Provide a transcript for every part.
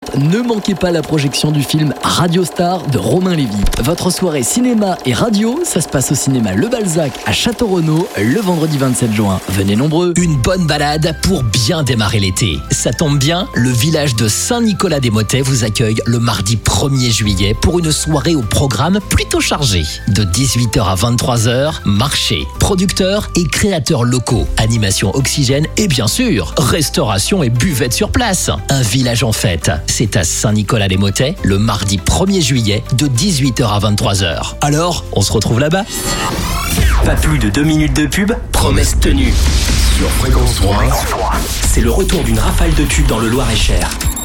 20h30, ne manquez pas la projection du film Radio Star de Romain Lévy. Votre soirée cinéma et radio, ça se passe au cinéma Le Balzac à Château-Renaud le vendredi 27 juin. Venez nombreux. Une bonne balade pour bien démarrer l'été. Ça tombe bien, le village de Saint-Nicolas-des-Motets vous accueille le mardi 1er juillet pour une soirée au programme plutôt chargé. De 18h à 23h, marché, producteurs et créateurs locaux, animation Oxygène et bien sûr, restauration et buvette sur place. Un village en fête. C'est à Saint-Nicolas-des-Motets le mardi 1er juillet de 18h à 23h. Alors, on se retrouve là-bas. Pas plus de 2 minutes de pub, promesse tenue. Sur Fréquence 3, c'est le retour d'une rafale de tubes dans le Loir-et-Cher.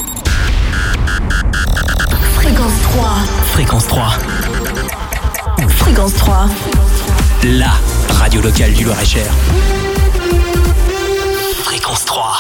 Fréquence 3. Fréquence 3. Fréquence 3. La radio locale du Loir-et-Cher. Fréquence 3.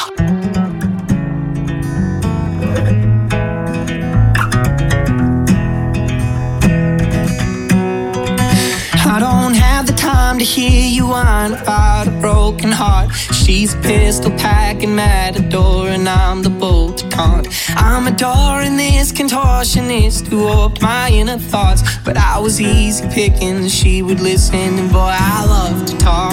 I don't have the time to hear you whine about a broken heart. She's a pistol packing matador and I'm the bolt to taunt. I'm adoring this contortionist who warped my inner thoughts, but I was easy picking, she would listen, and boy I love to talk.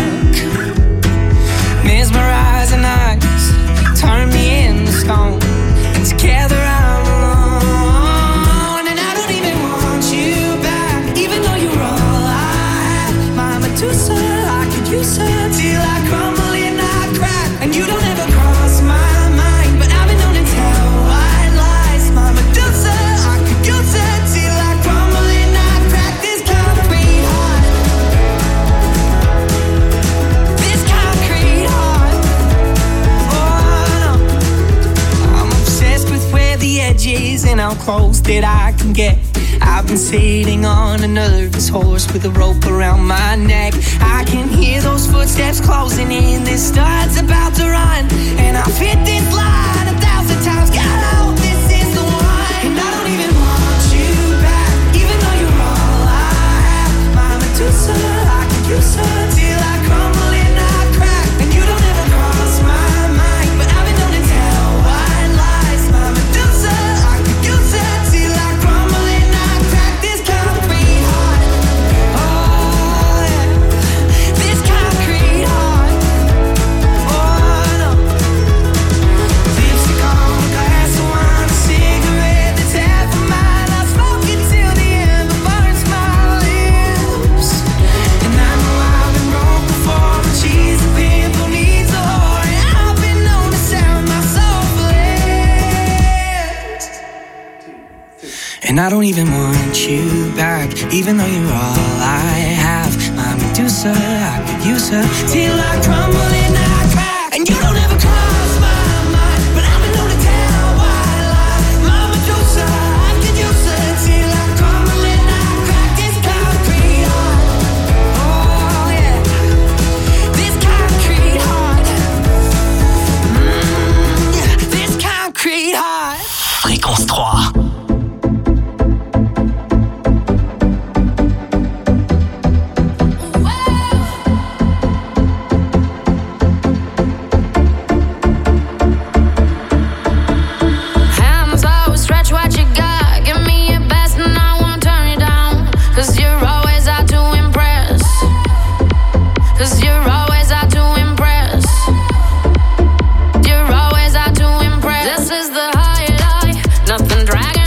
Mesmerizing eyes turn me into stone, and together I'm alone, and I don't even want you back, even though you're all I have. My Medusa, I could use her till I crumble and I crack, and you don't ever cross my mind, but I've been known to tell white lies. My Medusa, I could use her till I crumble and I crack. This concrete heart, this concrete heart. Oh no, I'm obsessed with where the edge is and how close that I can get. I've been sitting on a nervous horse with a rope around my neck. I can hear those footsteps closing in. This start's about to run, and I've hit this line 1,000 times. God, I hope this is the one. And I don't even want you back, even though you're all I have. My Medusa, I could use her till I crumble and I crack, and you don't ever cross my mind, but I've been known to tell white lies. My Medusa, I could use her till I crumble and I crack. This concrete heart, oh yeah, this concrete heart, oh no. Lipstick on a glass of wine, a cigarette that's half a mile. I smoke it till the ember burns my lips, and I know I've been wrong before, but she's a pimple needs a whore, and I've been known to sound my soul flat. And I don't even want you back, even though you're all I have. My Medusa, I could use her till I crumble and I crack, and you don't ever cross my mind, but I've been known to tell white lies. My Medusa, I could use her till I crumble and I crack. This concrete heart, oh yeah, this concrete heart, this concrete heart. Fréquence 3. Hands always stretch what you got. Give me your best and I won't turn it down. 'Cause you're always out to impress. 'Cause you're always out to impress. You're always out to impress. This is the highlight. Nothing dragging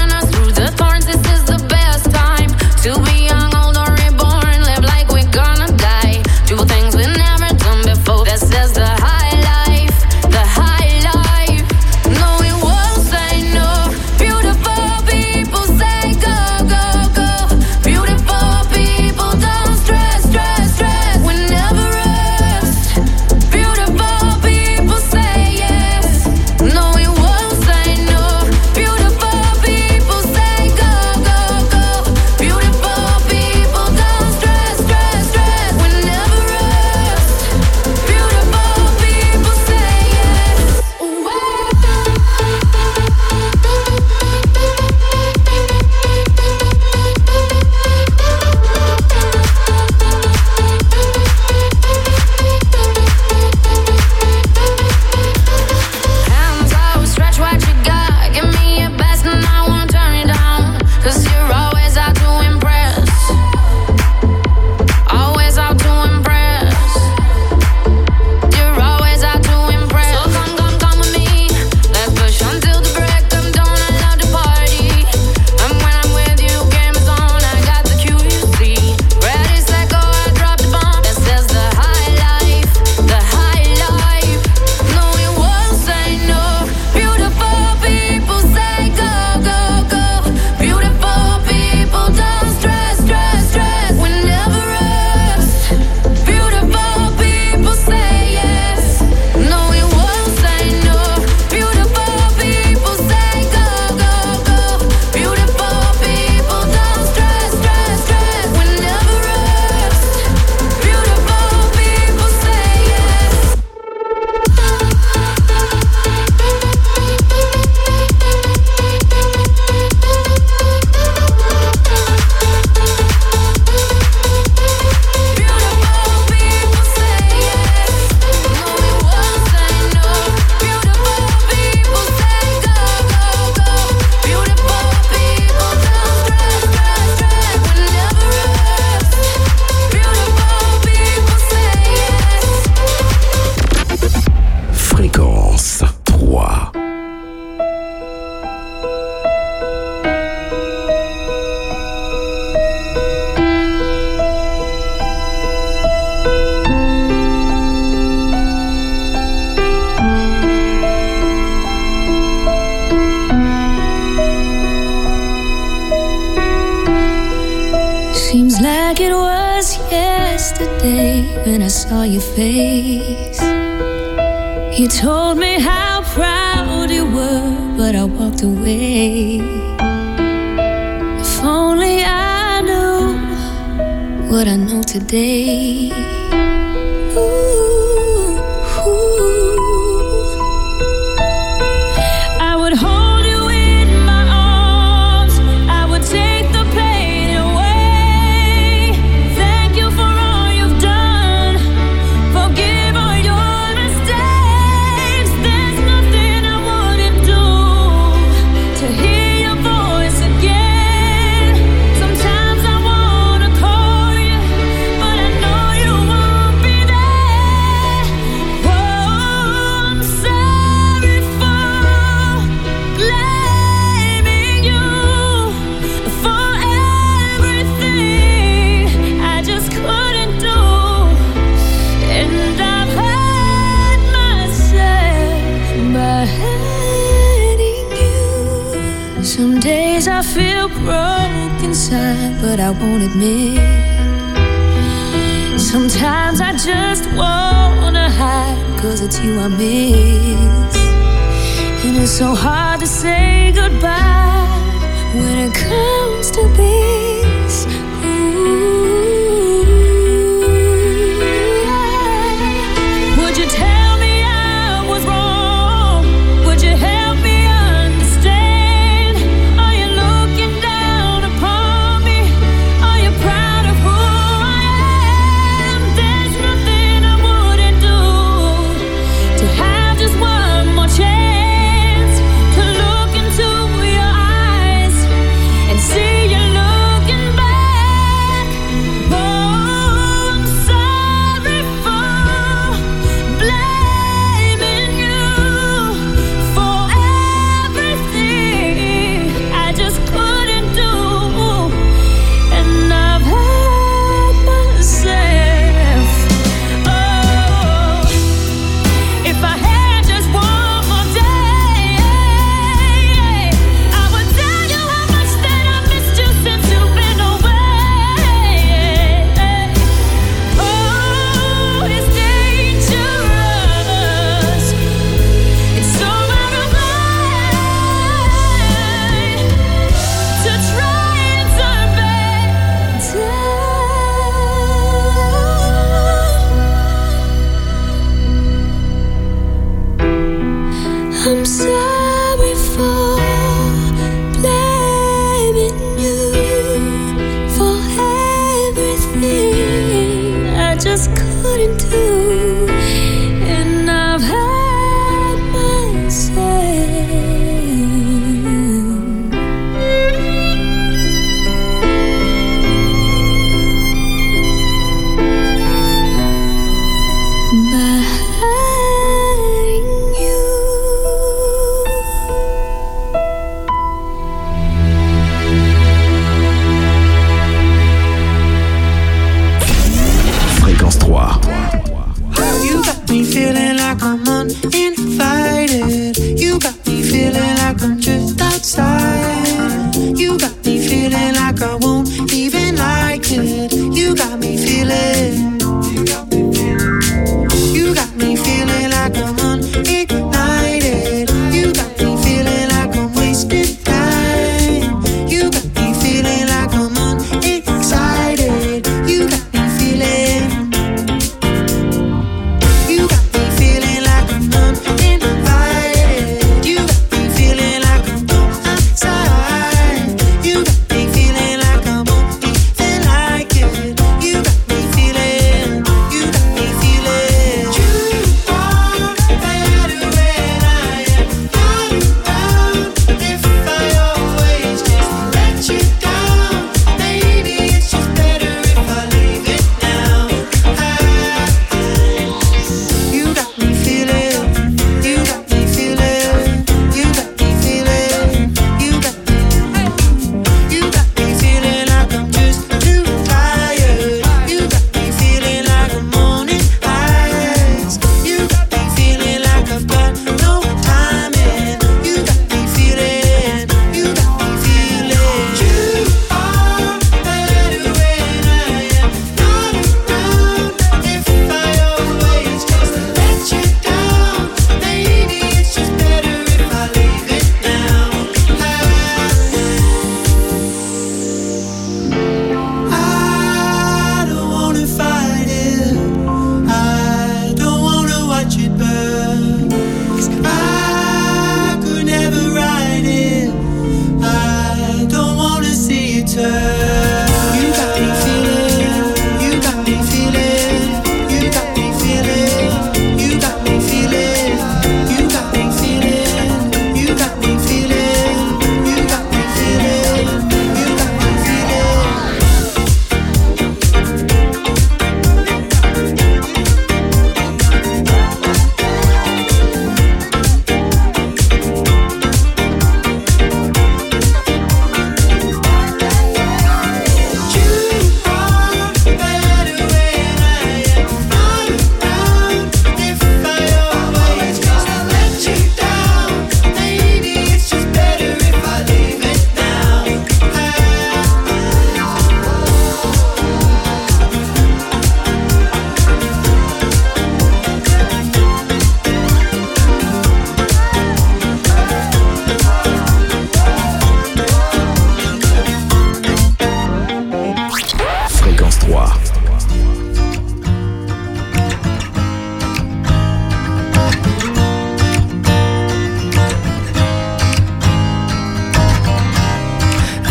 yesterday when I saw your face. You told me how proud you were, but I walked away. If only I knew what I know today. Ooh, ooh. I would hold you in my arms, I would take the pain away. Thank you for all you've done, forgive all your mistakes. There's nothing I wouldn't do to hear your voice again. Sometimes I wanna call you, but I know you won't be there. Oh, I'm sorry for blaming you for everything I just couldn't do. And I've hurt myself by hurting you. Some days I feel broke inside, but I won't admit. Sometimes I just wanna hide, 'cause it's you I miss. And it's so hard to say goodbye when it comes to this. Ooh, would you tell me I was wrong? Would you help me understand? Are you looking down upon me? Are you proud of who I am? There's nothing I wouldn't do to have just one more chance to look into your eyes and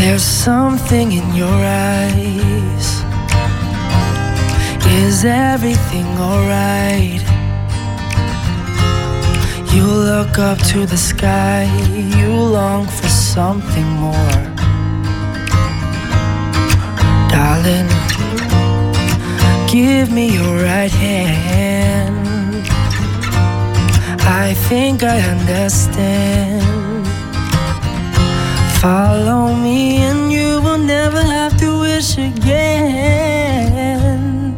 There's something in your eyes. Is everything alright? You look up to the sky, you long for something more. Darling, give me your right hand. I think I understand. Follow me and you will never have to wish again.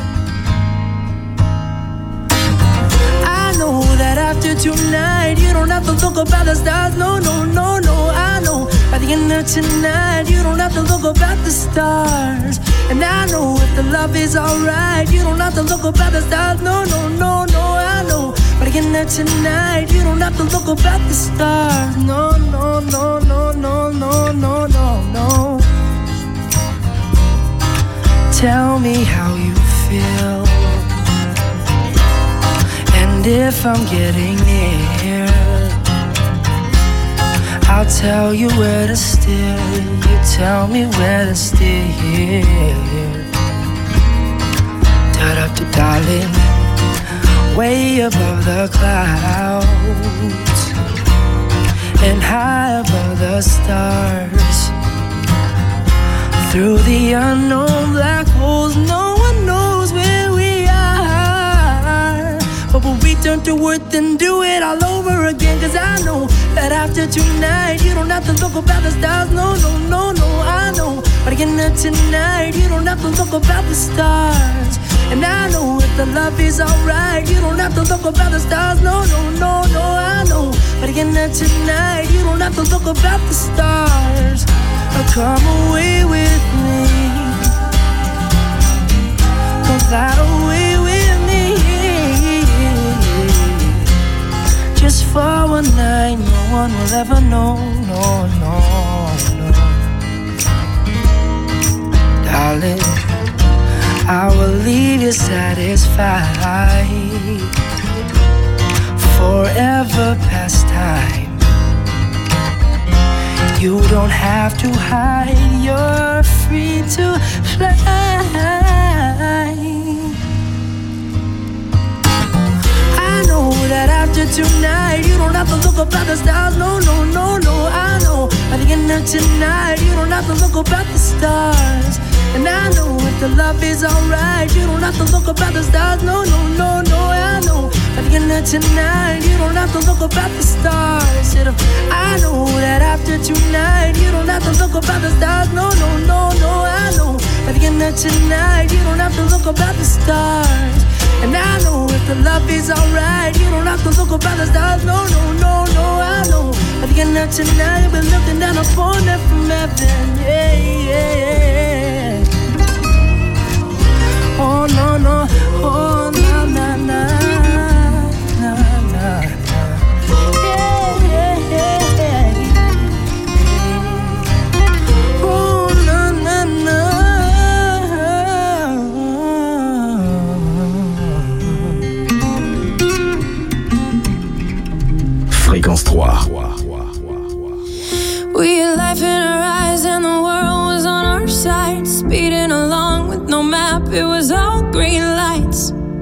I know that after tonight you don't have to look up at the stars. No, no, no, no, I know. By the end of tonight you don't have to look up at the stars. And I know if the love is alright, you don't have to look up at the stars. No, no, no, no, I know. But again that tonight, you don't have to look up at the stars. No, no, no, no, no, no, no, no, no. Tell me how you feel, and if I'm getting near, I'll tell you where to steer. You tell me where to steer. Da-da-da, darling, way above the clouds and high above the stars. Through the unknown black holes, no one knows where we are. But when we turn to earth and do it all over again, 'cause I know that after tonight you don't have to look up at the stars. No, no, no, no, I know. But again tonight you don't have to look up at the stars. And I know if the love is alright, you don't have to look up at the stars. No, no, no, no, I know. But again tonight you don't have to look up at the stars. Come away with me, come fly away with me. Just for one night, no one will ever know. No, no, no. Darling, I will leave you satisfied, forever past time. You don't have to hide, you're free to fly. I know that after tonight you don't have to look up at the stars. No, no, no, no, I know. By the end of tonight you don't have to look up at the stars. And I know if the love is alright, you don't have to look up at the stars. No, no, no, no, I know. But again tonight, you don't have to look up at the stars. I know that after tonight, you don't have to look up at the stars. No, no, no, no, I know. But again tonight, you don't have to look up at the stars. And I know if the love is alright, you don't have to look up at the stars. No, no, no, no, I know. But again tonight, you've been looking down upon it from heaven. Yeah, yeah, yeah. Oh no no, oh na na na na na, yeah yeah yeah. Oh na na na. Fréquence 3. We had life in our eyes and the world was on our side, speeding along with no map, it was all green lights.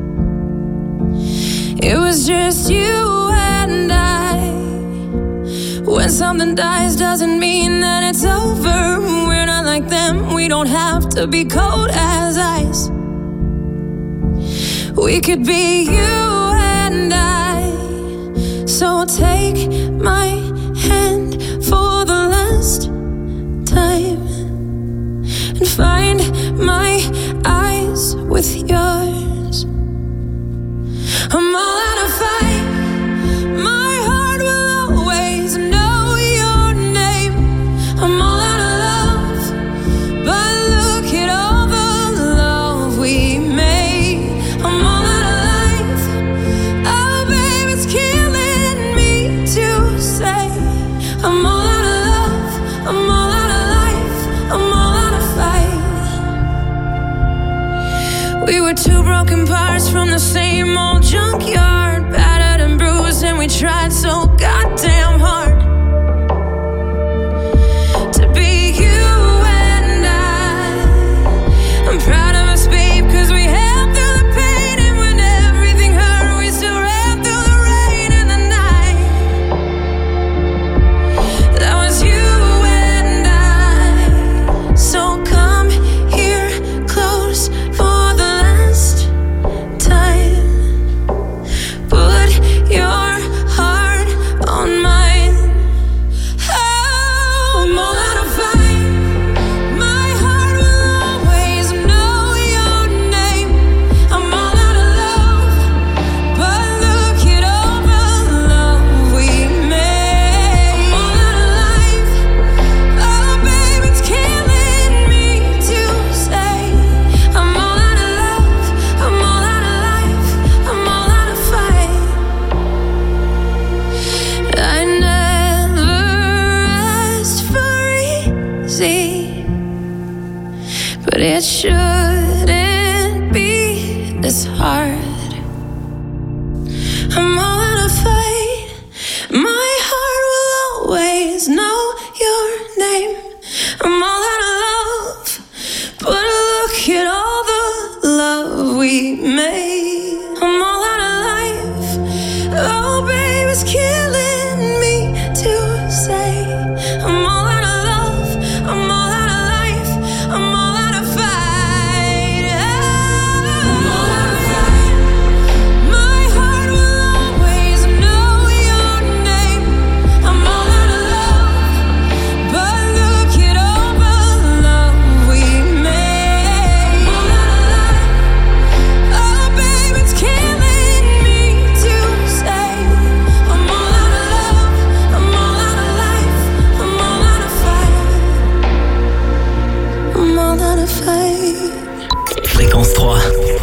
It was just you and I. When something dies doesn't mean that it's over. We're not like them, we don't have to be cold as ice. We could be you and I. So take my hand for the last time and find my eyes with yours. I'm all out of fight. My heart will always know your name. I'm all out of love, but look at all the love we made. I'm all out of life. Oh, babe, it's killing me to say easy, but it shouldn't be this hard. I'm all out of fight. My heart will always know your name. I'm all out of love, but look at all the love we made. I'm all out of life. Oh, babe, it's killing me to say. I'm all out of love. I'm all out of life. I'm all out of fight. I'm all out of fight. My heart will always know your name. I'm all out of love, but look at all the love we made. I'm all out of life. Oh, babe, it's killing me to say. I'm all out of love. I'm all out of life. I'm all out of fight. I'm all out of fight. Fréquence 3.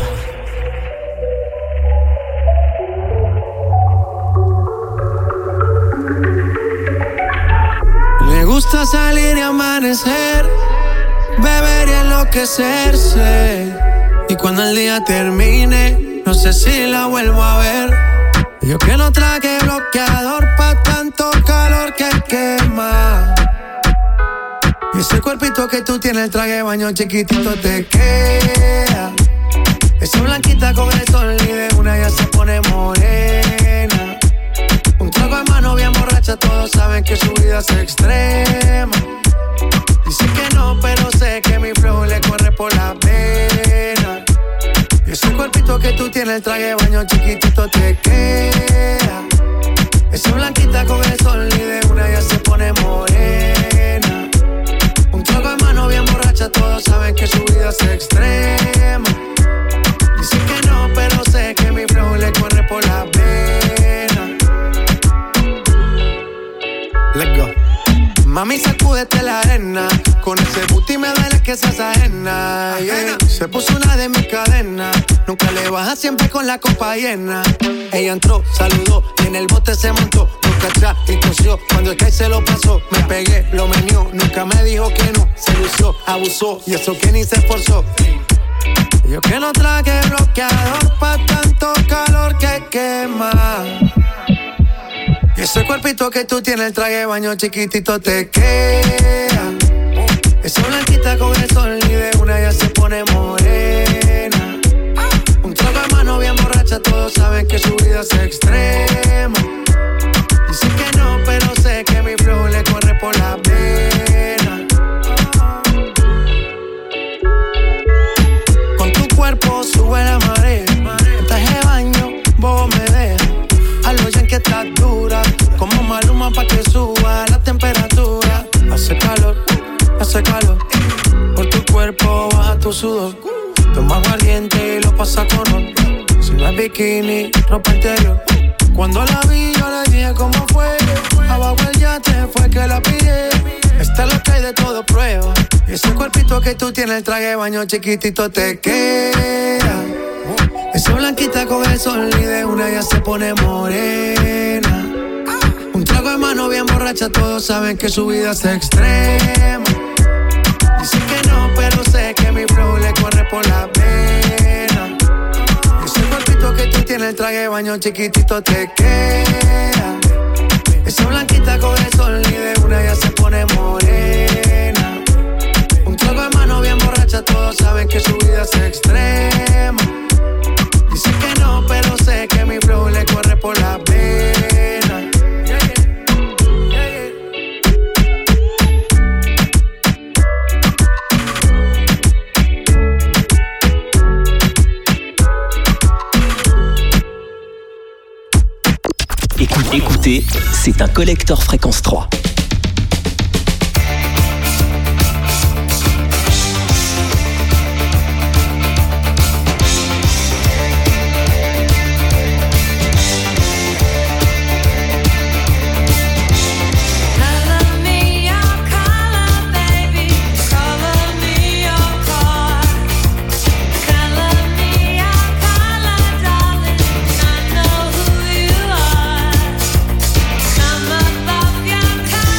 Le gusta salir y amanecer, beber y enloquecerse. Y cuando el día termine, no sé si la vuelvo a ver. Yo que no traje bloqueador pa' tanto calor que quema. Y ese cuerpito que tú tienes, el traje de baño chiquitito te queda. Esa blanquita con el sol y de una ya se pone morena. Un trago de mano bien borracha, todos saben que su vida es extrema. Dice que no, pero sé que mi flow le corre por la pena. Y ese cuerpito que tú tienes, el traje de baño chiquitito te queda. Esa blanquita con el sol y de una ya se pone morena. Un trago de mano bien borracha, todos saben que su vida es extrema. Dice que no, pero sé que mi flow le corre por la pena. Let's go. Mami, sacúdete la arena. Con ese booty me duele que seas ajena, yeah. Se puso una de mis cadenas. Nunca le baja, siempre con la copa llena. Ella entró, saludó y en el bote se montó. Nunca atrás y tosió. Cuando el que se lo pasó, me pegué, lo menió. Nunca me dijo que no, se lució, abusó. Y eso que ni se esforzó. Yo que no traje bloqueador pa' tanto calor que quema. Y ese cuerpito que tú tienes, el traje de baño chiquitito te queda. Esa blanquita con el sol y de una ya se pone morena. Un trago de mano bien borracha, todos saben que su vida es extrema. Dice que no, pero sé que mi flow le corre por la pena. Con tu cuerpo sube la marea. En traje de baño, vos me dejas. A lo ya que estás dura, como Maluma pa' que suba la temperatura. Hace calor, por tu cuerpo baja tu sudor. Toma aguardiente y lo pasa con honor. Si no es bikini, ropa interior. Cuando la vi yo le dije cómo fue. Abajo el yate fue que la pillé. Esta es lo que hay de todo prueba. Y ese cuerpito que tú tienes, el traje de baño chiquitito te queda. Esa blanquita con el sol y de una ya se pone morena. Un trago de mano bien borracha, todos saben que su vida es extrema. Dice que no, pero sé que mi flow le corre por la pena. Ese cuerpito que tú tienes, el traje de baño chiquitito te queda. Esa blanquita con el sol y de una ya se pone morena. Un trago de mano bien borracha, todos saben que su vida es extrema. Dice que no, pero sé que mi flow le corre por la pena. Écoutez, c'est un collector Fréquence 3. Come above your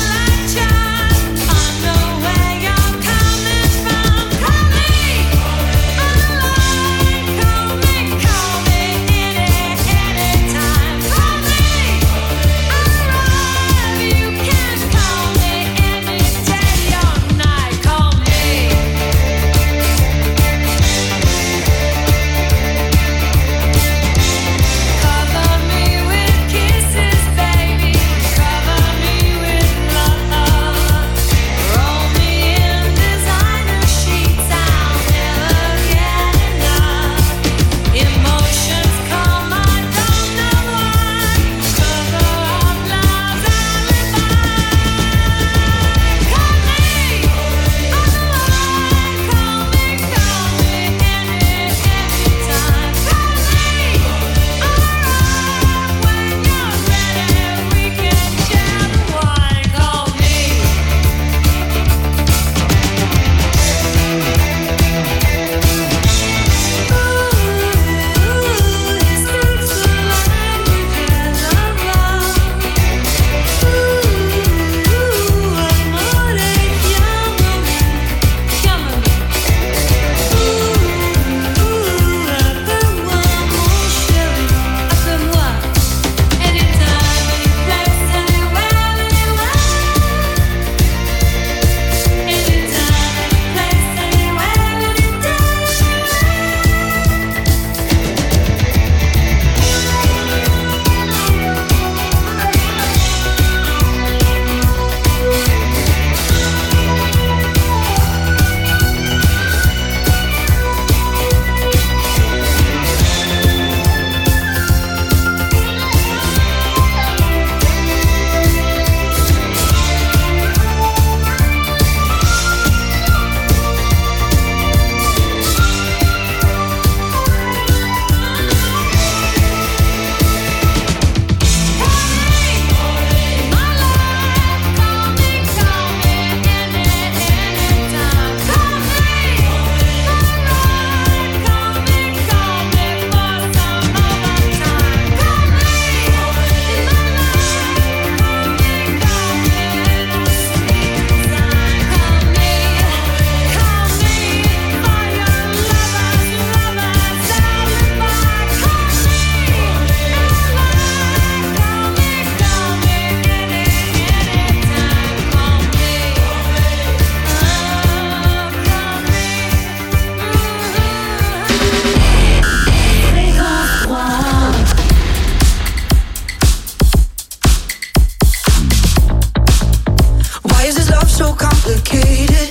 complicated.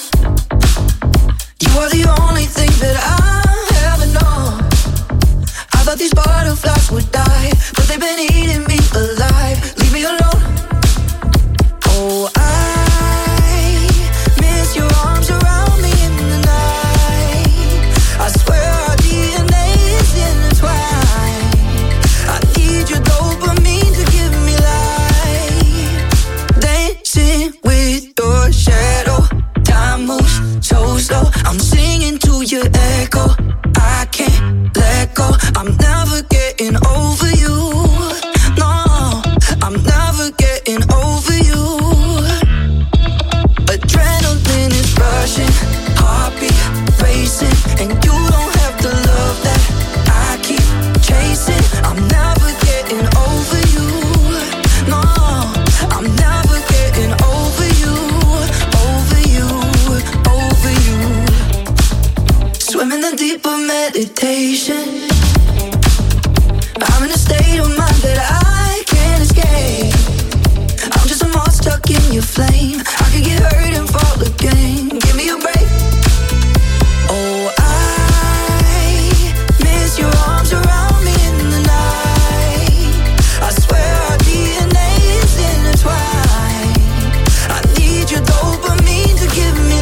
You are the only thing that I ever know. I thought these butterflies would die, but they've been eating me alive. Leave me alone. Oh, I miss your arms around me in the night. I swear our DNA is intertwined. I need your dopamine to give me life. Dancing with your shadow. Time moves so slow. I'm singing to your echo. I can't let go. I'm never getting over you. No, I'm never getting over you. Adrenaline is rushing, heartbeat racing, and you don't have the love that I keep chasing. I'm never getting over you. No, I'm never getting over you, over you, over you. Swim in the deep of meditation. I'm in a state of mind that I can't escape. I'm just a moth stuck in your flame. I could get hurt and fall again. Give me a break. Oh, I miss your arms around me in the night. I swear our DNA is intertwined. I need your dopamine to give me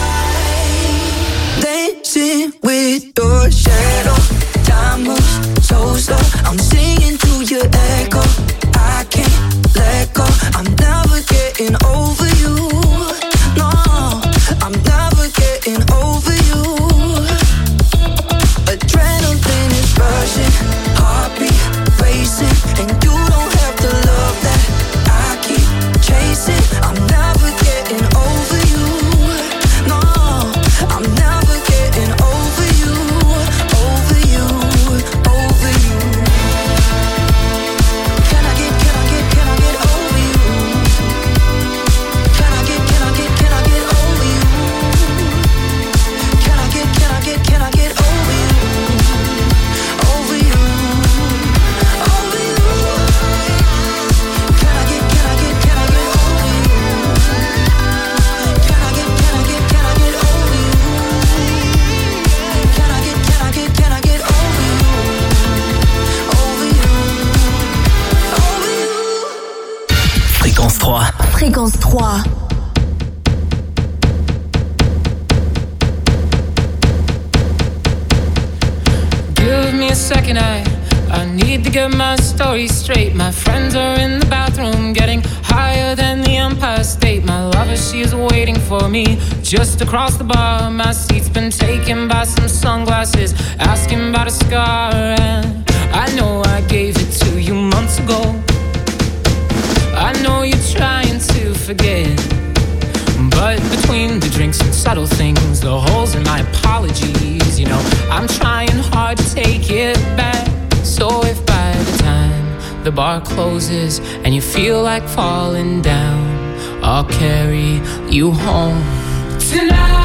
life. Dancing with your shadow. Time moves so slow. I'm singing to your echo. I can't let go. I'm never getting over you. No, I'm never getting over you. Adrenaline is rushing, heartbeat racing, and you don't have the love that I keep chasing. I'm never getting over you. No, I'm never getting over you, over you, over you. Can I get over you? Can I get over you? Can I get over you? Over you, over you. Can I get over you? Can I get over you? Can I get over you? Over you, over you. Fréquence 3. Fréquence 3. Give me a second, I need to get my story straight. My friends are in the bathroom, getting higher than the Empire State. My lover, she is waiting for me just across the bar. My seat's been taken by some sunglasses, asking about a scar. And I know I gave it to you months ago. I know you're trying to forget, but between the drinks and subtle things, the holes in my apologies, you know, I'm trying hard to take it back. So if by the time the bar closes and you feel like falling down, I'll carry you home tonight.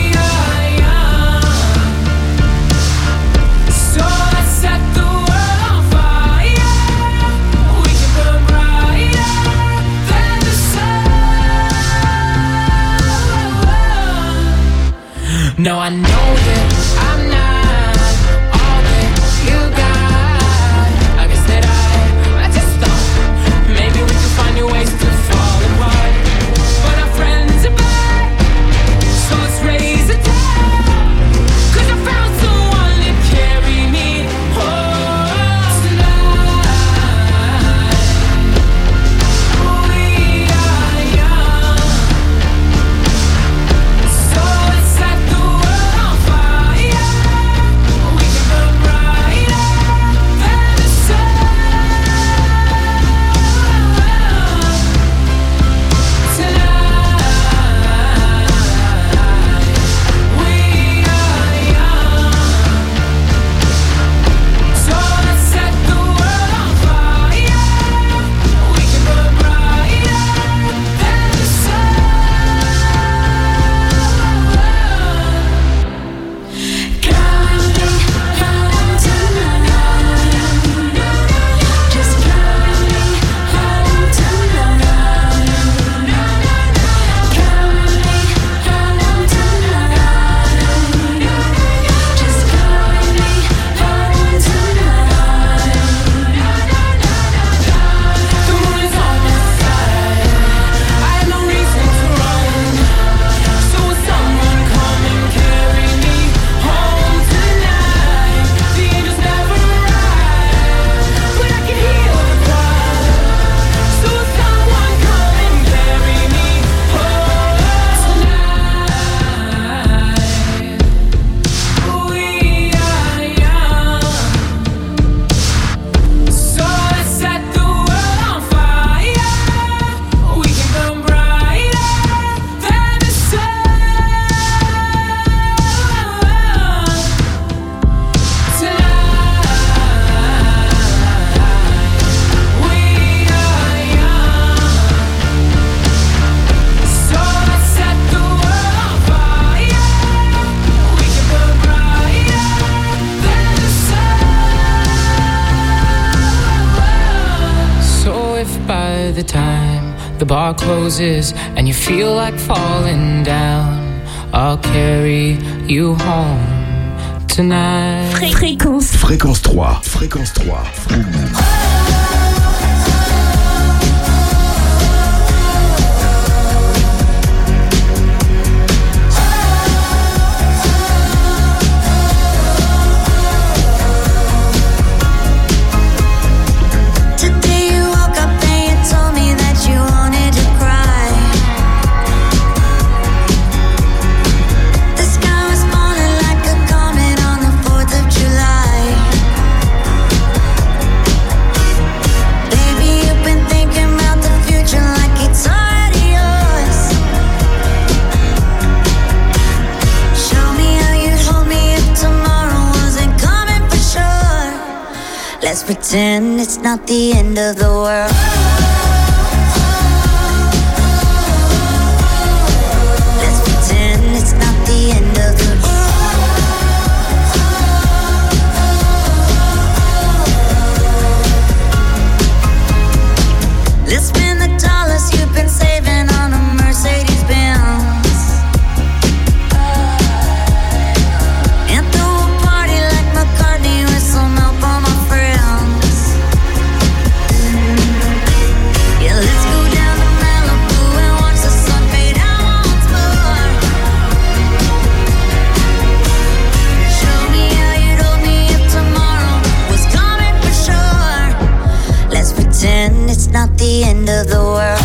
So let's set the world the time the bar closes and you feel like falling down, I'll carry you home tonight. Fréquence 3. Fréquence 3. Let's pretend it's not the end of the world. Let's pretend it's not the end of the world. Let's spend the dollars you've been saving on a Mercedes Benz. And throw a party like McCartney with some help on my friends. Yeah, let's go down to Malibu and watch the sun fade out once more. Show me how you'd hold me if tomorrow was coming for sure. Let's pretend it's not the end of the world.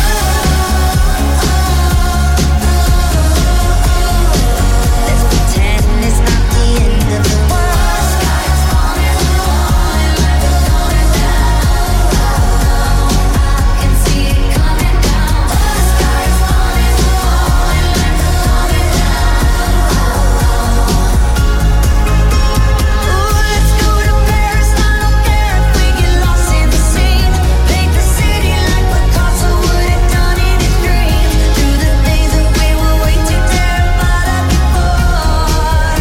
Let's pretend it's not the end of the world. Sky's falling, falling like it's going down. I can see it coming down. The sky's falling, falling like it's going down. Ooh, let's go to Paris. I don't care if we get lost in the scene. Paint the city like Picasso would have done in his dream. Through the days that we were way too terrified of before.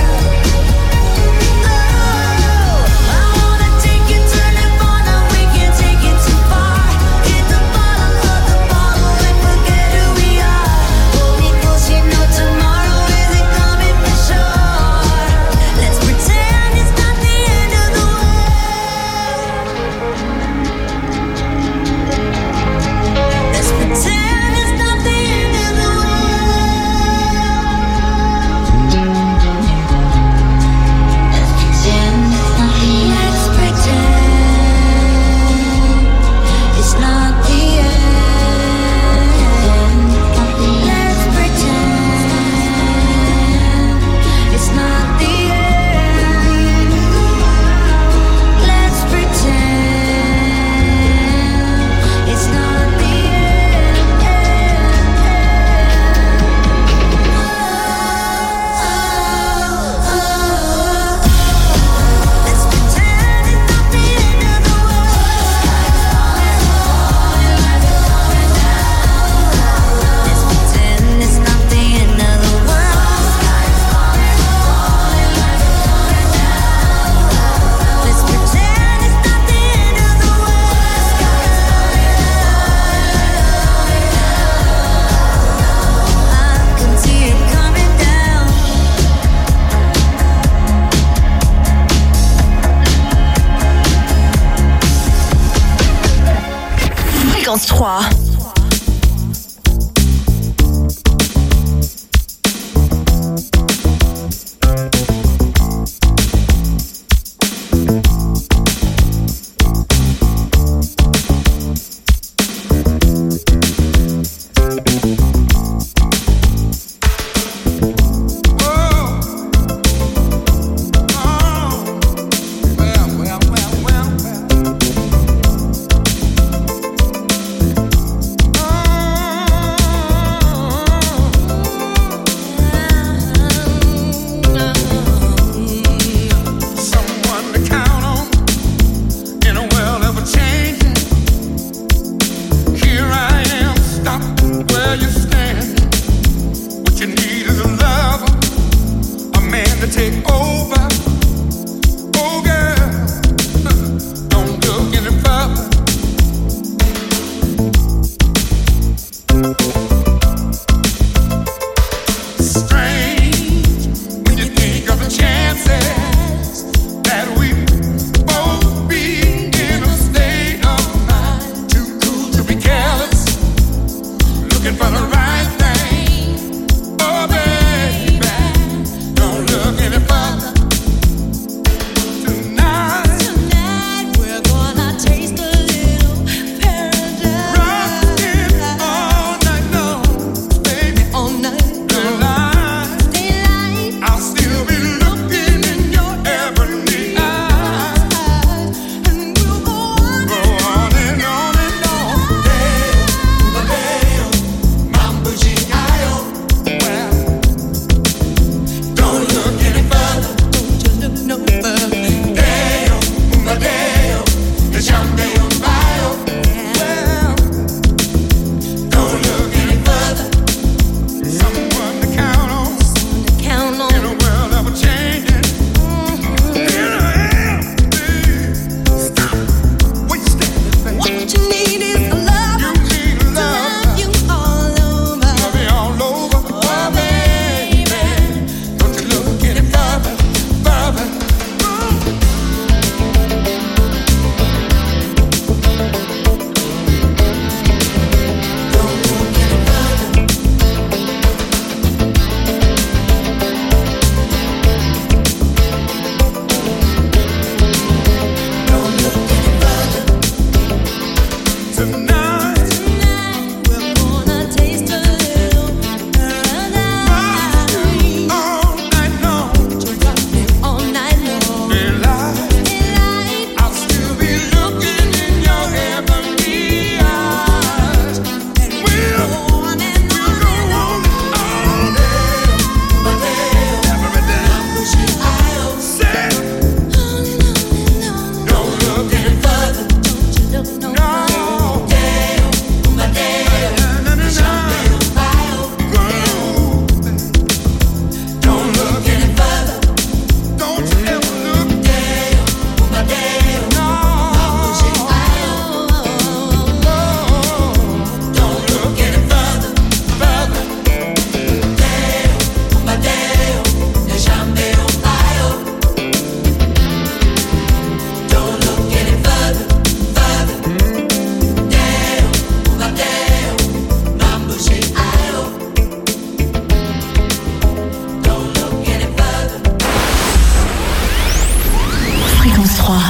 Oh, I wanna take you to Nirvana. We can't take it too far. Hit the bottom of the bottle and forget who we are. Hold me close, you know tomorrow isn't coming for sure. Let's pretend it's not the end of the world. Let's pretend it's not the end of the world. Let's pretend it's not the end. Let's pretend it's not the end. Let's pretend it's not the Let's pretend it's not the end of the world. Sky's falling, falling like it's going down. Let's pretend it's not the end of the world. Sky's falling, falling like it's going down. Let's pretend it's not the end of the world. Sky's falling, falling like I can see it coming down. Fréquence 3. Well.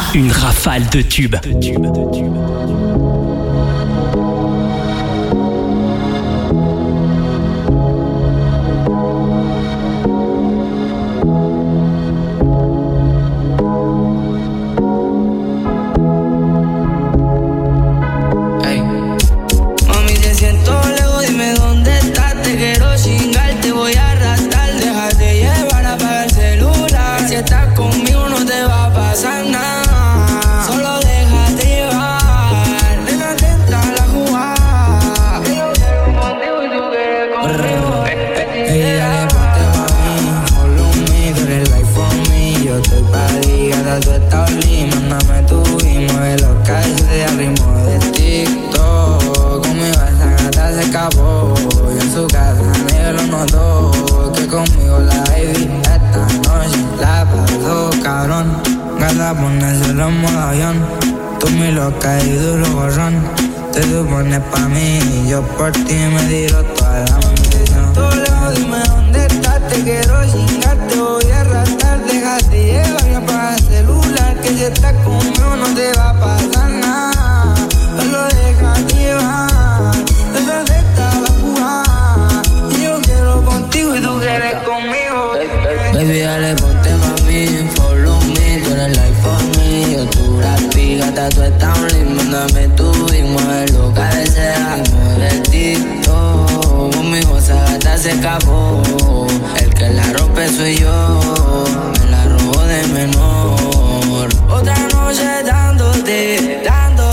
Une rafale de tubes. Mami, te siento lejos, dime dónde estás. Te quiero chingar, te voy a arrastrar. Déjate llevar, apaga el celular. Si estás conmigo no te va a pasar nada. Solo déjate llevar. Déjate entrar a la jugada. Yo quiero contigo y tú quieres conmigo. Ey, dale, ponte mami, follow me. Tú eres life for me. Yo estoy pa' ligada, tú estás lima. Mándame tu y mueve los calles de ritmo de TikTok. Conmigo esa gata se escapó. Y en su casa negro notó que conmigo la baby esta noche la pasó cabrón. Gata ponérselo en modo avión. Tú mi loca y duro gorrón. Te supones pa' mí y yo por ti me tiro toda la munición. Tú lejos, dime dónde estás. Te quiero chingar, te voy a arrastrar. Déjate llevar y apaga el celular. Que si estás conmigo no te va a pasar nada. Solo déjate llevar. Déjate estar la jugada. Y yo quiero contigo y tú quieres conmigo. Baby, dale, ponte mami, follow me. Tú eres life for me. Yo tu rapi, gata, tú estás un mándame tu y mueve lo que deseas. Mueve el TikTok. Conmigo esa gata se escapó. El que la rompe soy yo. Me la robó de menor. Otra noche dándote,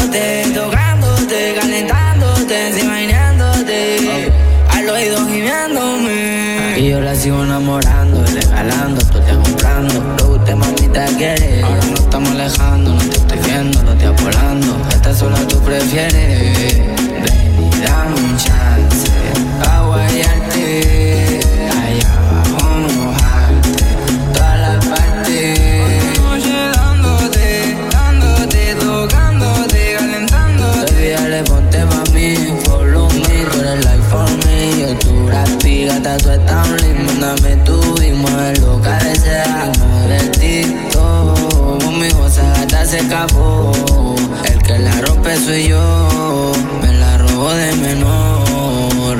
tocándote, calentándote, enseñándote. Al oído gimiéndome. Y yo la sigo enamorando, regalando, tú te comprando. Lo que usted mamita quiere. Ahora no estamos alejando, no te estoy viendo, no te apolando. Esta sola tú prefieres. Ven y dame un chance a guayarte. Allá abajo mojarte toda la parte. Dándote, tocándote, calentándote. Baby, dale, ponte pa' mí, follow me. Tú eres life for me. Yo tu rapi, gata, tú estás lindo. Mándame tu y mueve lo que deseas. Mueve el TikTok. Conmigo esa gata se escapó. El que la rompe soy yo. Me la robó de menor.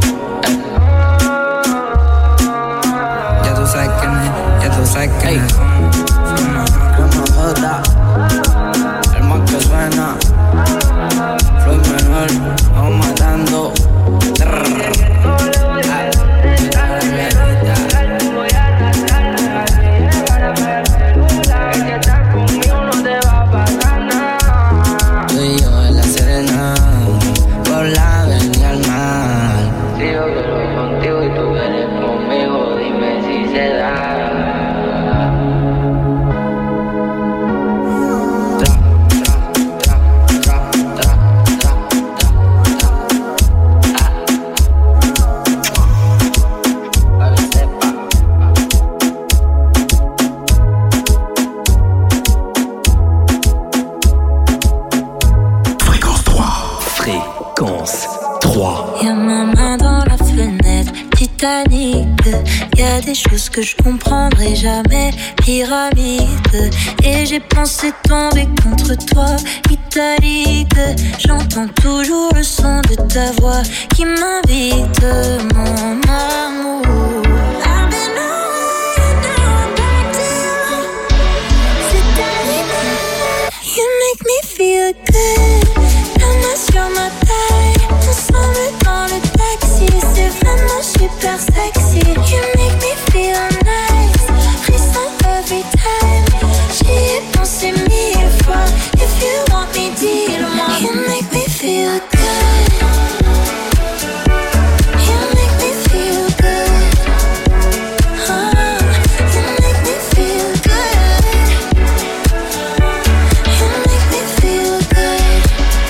Ya tú sabes quién es, ya tú sabes quién es. El más que suena. Floyd menor, vamos matando. Tú y yo en la Serena, por la avenida al mar. Si yo quiero contigo y tú quieres conmigo, dime si se da. Fréquence 3. Y'a ma main dans la fenêtre, Titanic. Y'a des choses que je comprendrai jamais, pyramide. Et j'ai pensé tomber contre toi, italique. J'entends toujours le son de ta voix qui m'invite, mon amour. I've been away, now I'm back to you. C'est terminé. You make me feel good. La main sur ma taille, ensemble dans le taxi. C'est vraiment super sexy. You make me feel nice. Frisson every time. J'y ai pensé 1000 fois. If you want me, dis-le-moi. You make me feel good. You make me feel good. Oh, you make me feel good. You make me feel good.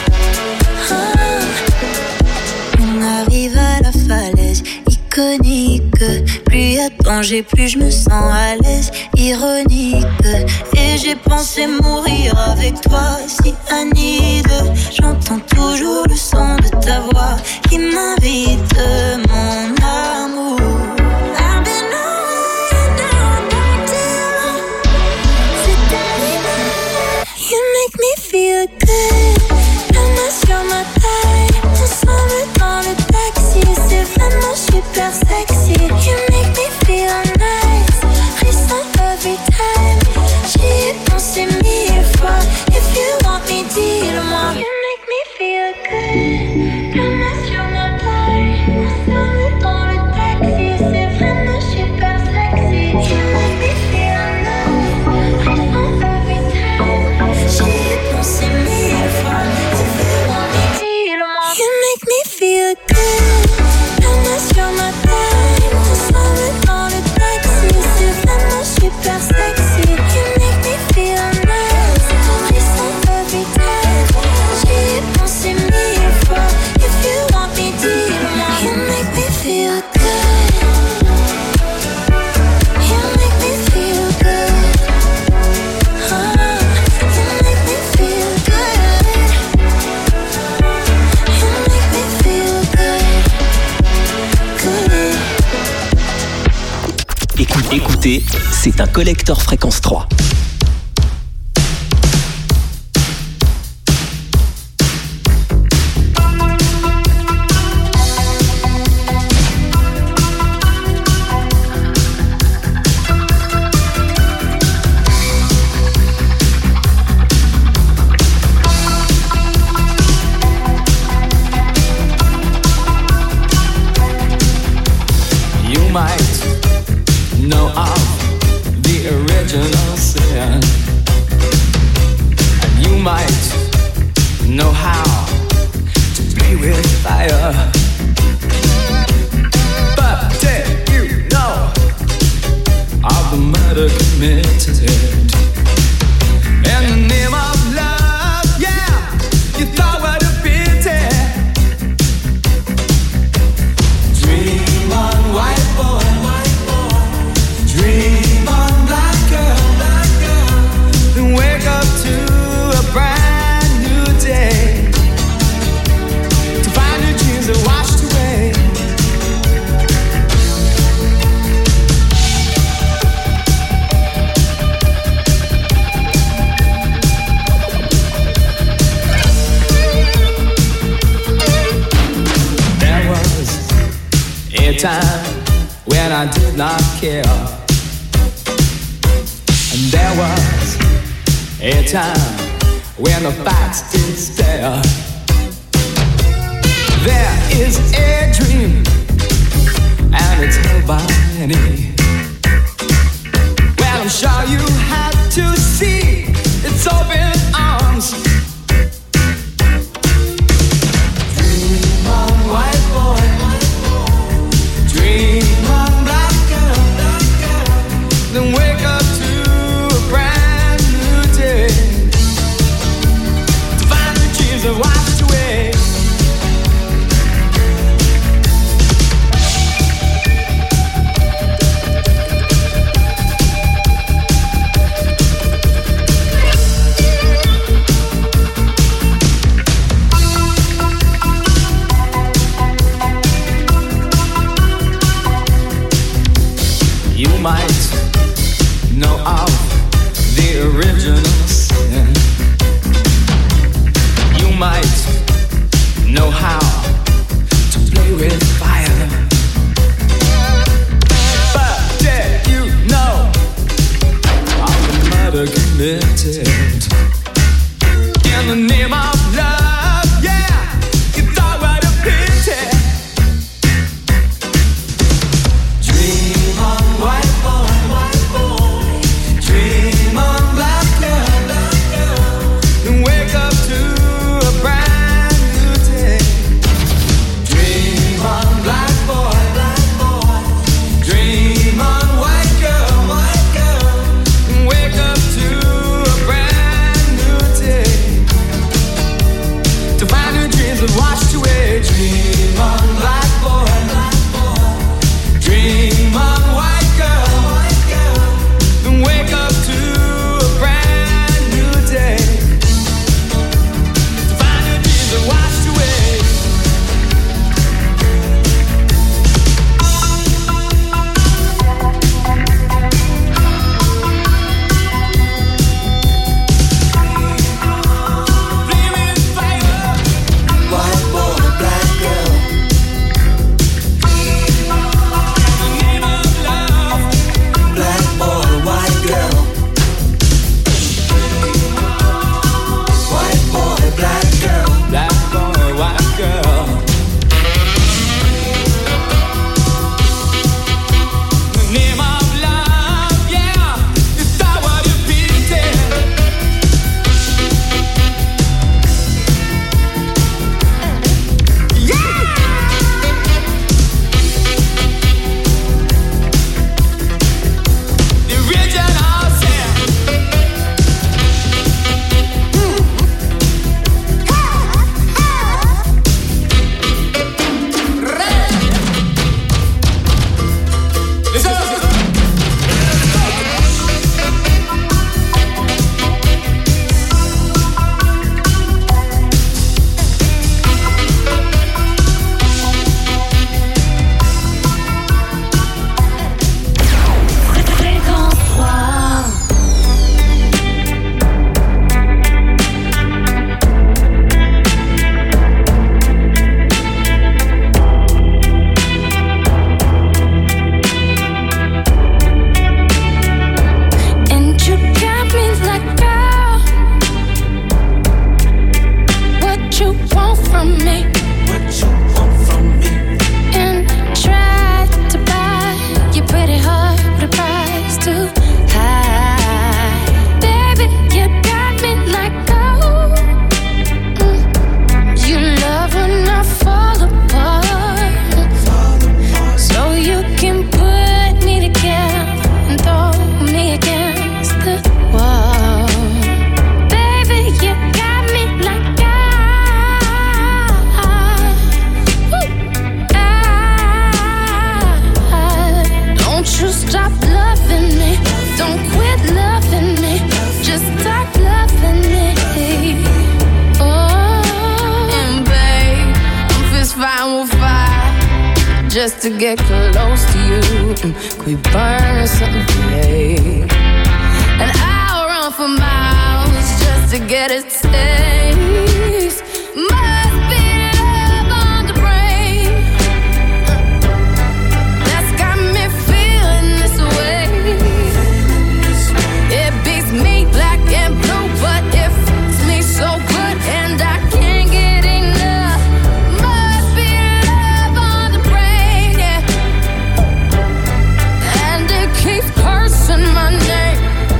On arrive à la falaise iconique. Plus y a danger, plus je me sens à l'aise. Ironique. Et j'ai pensé mourir avec toi, si Anide. J'entends toujours le son de ta voix qui m'invite, mon amour. I've been away, now I'm back to you. C'est terminé. feel good. La main sur ma taille, ensemble dans le taxi. C'est vraiment super sexy. You make me feel nice, frisson every time. J'y ai pensé 1000 fois. If you want me, dis-le-moi. You make me feel good. La main sur ma taille, ensemble dans le taxi. C'est vraiment super sexy. You make me feel nice, frisson every time. J'y ai pensé 1000 fois. If you want me, dis-le-moi. You make me feel good. La main sur ma taille, ensemble dans le taxi. C'est vraiment super sexy. You make me feel nice, frisson every time. J'y ai pensé 1000 fois. If you want me, dis-le-moi. You make me feel good. You make me feel good. You make me feel good. You make me feel good. Écoutez, c'est un collector fréquence 3. You might know of the original sin, and you might know how to play with fire. But did you know of the murder committed in the name of love? Yeah, you thought what a pity. Dream on, white boy. Dream on, black girl. Then wake up to a brand new day, to find your dreams are washed away. There was a time when I did not care, and there was a time when the facts did stare. There is a dream, and it's held by many. Well, I'm sure you have to see its open arms. Dream on, white boy. Dream on, black girl. Then wake up to a brand new day, to find the dreams are washed away. You might know of the original sin. You might know how to play with fire. But did you know of the murder committed in the name of love? Yeah, you thought what a pity. Dream on, white boy. Dream on, black girl. Then wake up to a brand new day. Dream on, black boy. Dream on, white girl. Then wake up to a brand new day. just to get close to you. Could we burn something today? And I'll run for miles just to get a taste. Must be love on the brain that's got me feeling this way. It beats me black and blue, but it fits me so good, and I can't get enough. Must be love on the brain, yeah. And it keeps cursing my name.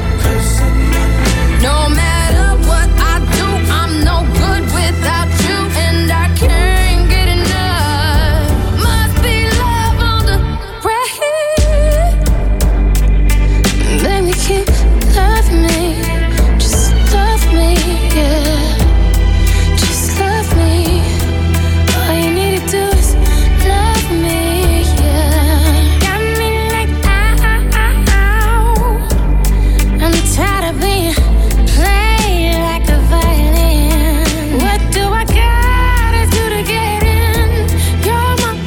No matter what I do, I'm no good without you, and I can't get enough. Must be love on the brain. Baby, keep loving me, just love me, yeah. Just love me. All you need to do is love me, yeah. Got me like ow. I'm tired of being played like a violin. What do I gotta do to get in? You're my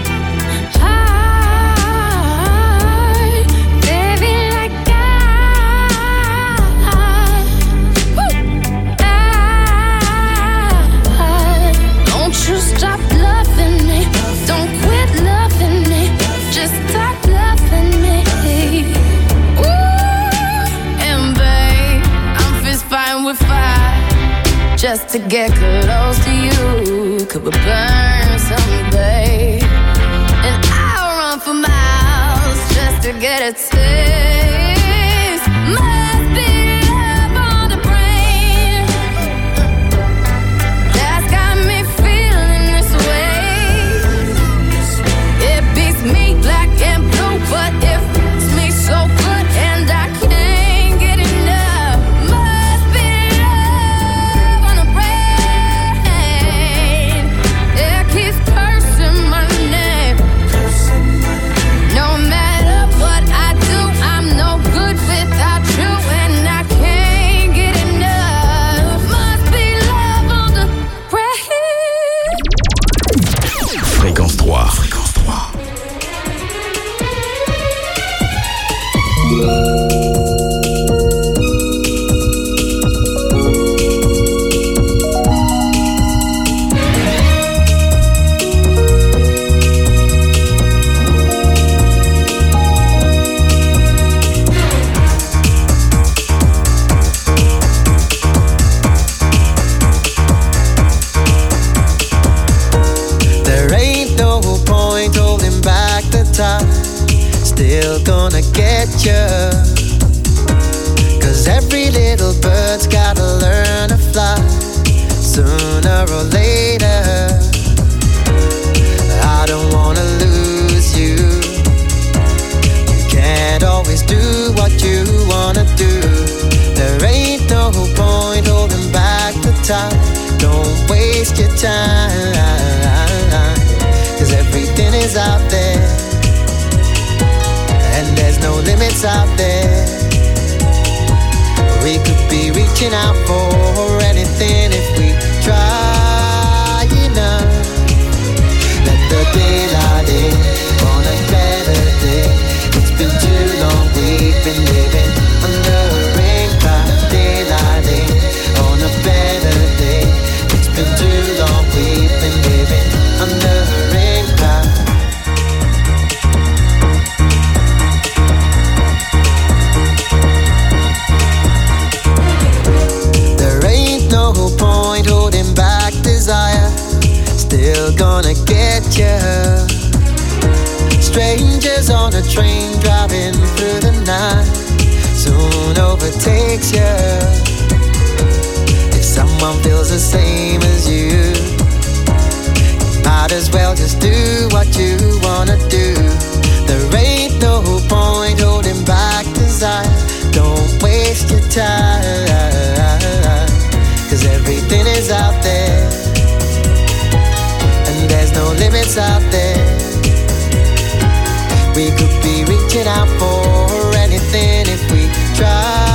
heart, baby, like don't you stop loving me. Don't quit loving me. Just stop loving me. Ooh, and babe, I'm fist fighting with fire just to get close to you. Could we burn someday? And I'll run for miles just to get a taste. Must be love on the brain that's got me feeling this way. It beats me black and blue, but it fits me so good, and I can't get enough. Must be love on the brain. It keeps cursing my name. No matter what I do, I'm no good without you, and I can't get enough. Must be love on the brain. Fréquence 3. There ain't no point holding back the time. Still gonna get you. 'Cause every little bird's gotta learn to fly. Sooner or later, I don't wanna lose you. You can't always do what you wanna do. There ain't no point holding back the time. Don't waste your time. 'Cause everything is out there, and there's no limits out there. We could be reaching out for anything if we try enough. Let the daylight in on a better day. It's been too long, we've been living under a rain cloud. Daylight in on a better day. It's been too long, we've been living under a rain cloud. There ain't no point holding back desire. Still gonna get you. Strangers on a train driving through the night soon overtakes you. If someone feels the same as you, might as well just do what you wanna do. There ain't no point holding back desire. Don't waste your time. 'Cause everything is out there, and there's no limits out there. We could be reaching out for anything if we try